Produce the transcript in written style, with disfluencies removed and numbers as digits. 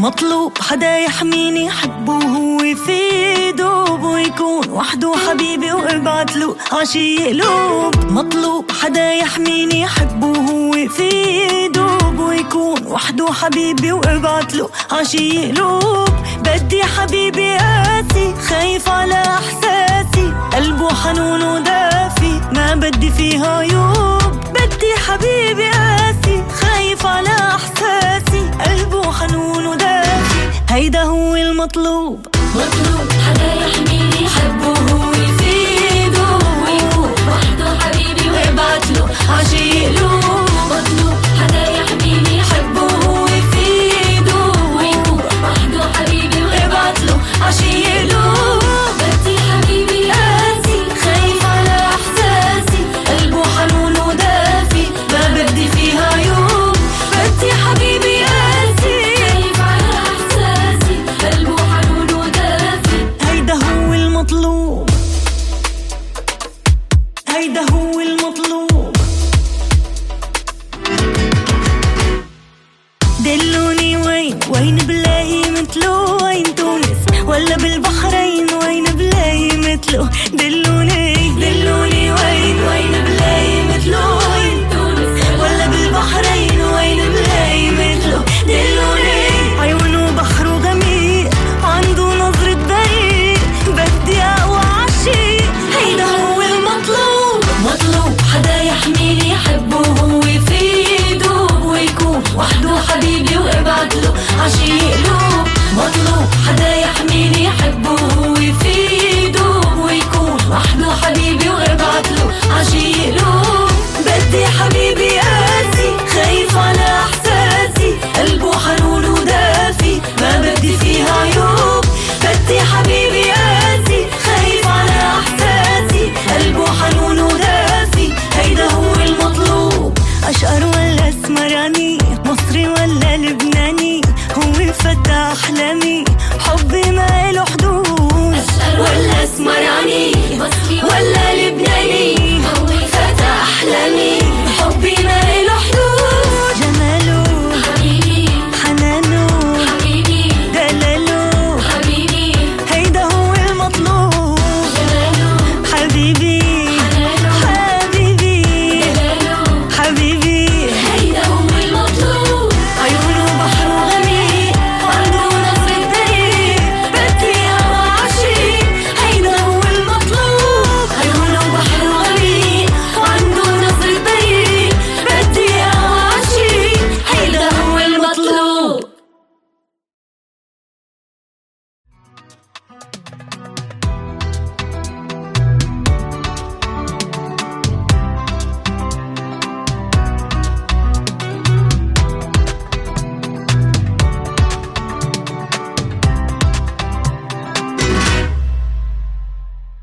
مطلوب حدا يحميني يحبه وهو في دوب، ويكون وحده حبيبي وابعتله عشي قلوب. مطلوب حدا يحميني يحبه وهو في دوب، ويكون وحده حبيبي وابعتله عشي قلوب. بدي حبيبي قاسي خايف على احساسي، قلبه حنون ودافي ما بدي فيها عيوب. بدي حبيبي قاسي خايف على احساسي، قلبه حنون ودافي، هيدا هو المطلوب. مطلوب حدا يحميني يحبه وهو يفيده، ويكون وحده حبيبي ويبعتله عشي قلوب. مطلوب حدا يحميني يحبه وهو يفيده، ويكون وحده حبيبي ويبعتله عشي قلوب. بدي حبيبي قاسي خايف على احساسي، قلبه حنون ودافي ما بدي فيها عيوب. بدي حبيبي قاسي خايف على احساسي، قلبه حنون ودافي، هيدا هو المطلوب، هيدا هو المطلوب. دلوني وين بلاقي مثله، وين تونس ولا بالبحرين وين بلاقي مثله. دلوني وين بلاقي مثله، وين تونس ولا بالبحرين وين بلاقي مثله. دلوني عيونه بحر وغميق، عنده نظرة بريء، بدي اقوى عشي، هيدا هو المطلوب. مطلوب حدا يحميني يحبه وهو يفيده، ويكون وحده حبيبي وابعتله عشي قلوب. مطلوب حدا يحميني يحبه وهو يفيده، ويكون وحده حبيبي وابعتله عشي قلوب. بدي حبيبي